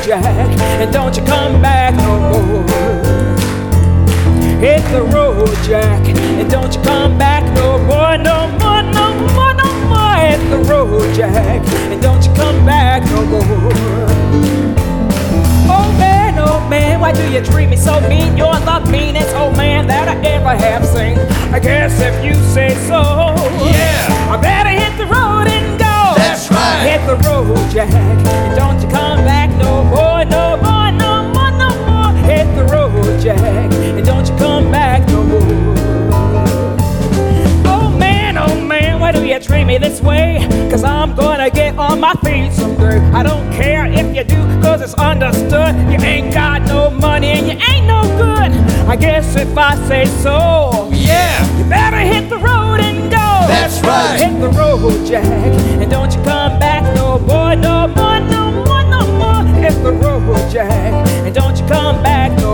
Jack, and don't you come back no more. Hit the road, Jack, and don't you come back no more, no more, no more, no more. Hit the road, Jack, and don't you come back no more. Oh man, why do you treat me so mean? You're the meanest old man that I ever have seen. I guess if you say so, Yeah, I better hit the road and go. that's right. Hit the road, Jack, and don't you come back no more, no more, no more, no more. Hit the road, Jack, and don't you come back no more. Oh man, why do you treat me this way? Cause I'm gonna get on my feet someday. I don't care if you do, cause it's understood. You ain't got no money and you ain't no good. I guess if I say so, Yeah, you better hit the road and go. that's right. Hit the road, Jack, and don't you come back no more, no more, no more, no more. Hit the road, Jack, and don't you come back no more.